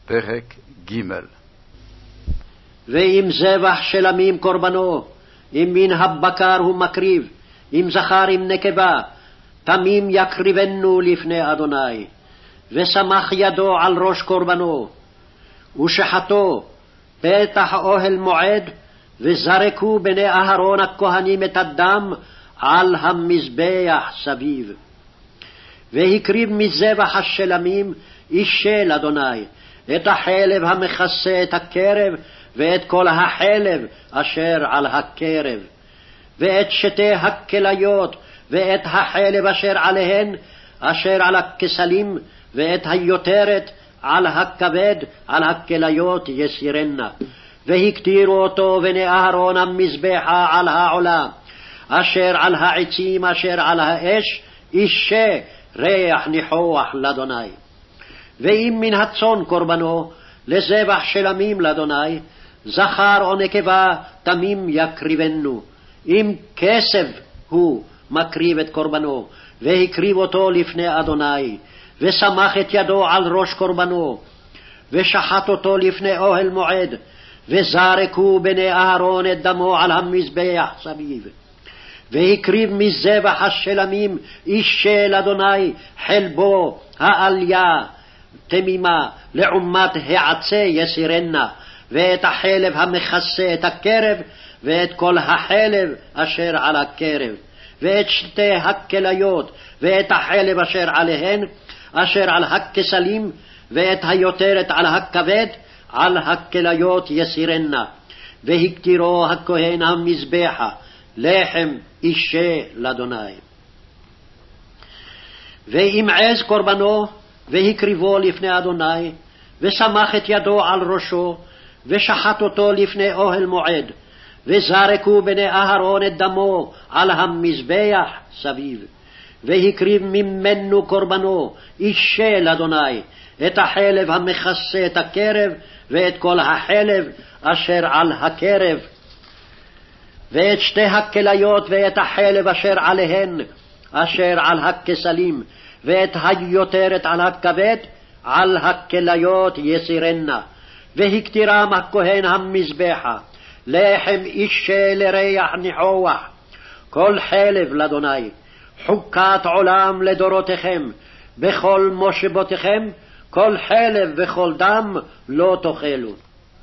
פרק ג'. ואם זבח של עמים קורבנו, אם מן הבקר הוא מקריב, אם זכר אם נקבה, תמים יקריבנו לפני אדוני. ושמח ידו על ראש קורבנו, ושחטו פתח אוהל מועד, וזרקו בני אהרון הכהנים את הדם על המזבח סביב. והקריב מזבח השלמים אישה לאדוני, את החלב המכסה את הקרב, ואת כל החלב אשר על הקרב, ואת שתי הכליות, ואת החלב אשר עליהן, אשר על הכסלים, ואת היותרת על הכבד, על הכליות יסירנה. והקטירו אותו בני אהרון המזבחה על העולה, אשר על העצים, אשר על האש, אישה ריח ניחוח לאדוני. ואם מן הצאן קורבנו, לזבח שלמים לאדוני, זכר או נקבה תמים יקריבנו. אם כסף הוא מקריב את קורבנו, והקריב אותו לפני אדוני, ושמח את ידו על ראש קורבנו, ושחט אותו לפני אוהל מועד, וזרקו בני אהרון את דמו על המזבח סביב. והקריב מזבח השלמים אישה לאדוני, חלבו העליה תמימה לעומת העצה יסירנה, ואת החלב המכסה את הקרב, ואת כל החלב אשר על הקרב, ואת שתי הכליות, ואת החלב אשר עליהן, אשר על הכסלים, ואת היותרת על הכבד, על הכליות יסירנה. והקטירו הכהן המזבחה, לחם אישה לאדוני. ואם עז קורבנו, והקריבו לפני אדוני, ושמח את ידו על ראשו, ושחט אותו לפני אוהל מועד, וזרקו בני אהרון את דמו על המזבח סביב. והקריב ממנו קורבנו אישה לאדוני, את החלב המכסה את הקרב, ואת כל החלב אשר על הקרב, ואת שתי הכליות, ואת החלב אשר עליהן, אשר על הכסלים, ואת היותרת על הכבד, על הכליות יסירנה. והקטירם הכהן המזבחה, לחם אישה לריח ניחוח, כל חלב לאדוני, חוקת עולם לדורותיכם, בכל מושבותיכם, כל חלב וכל דם לא תאכלו.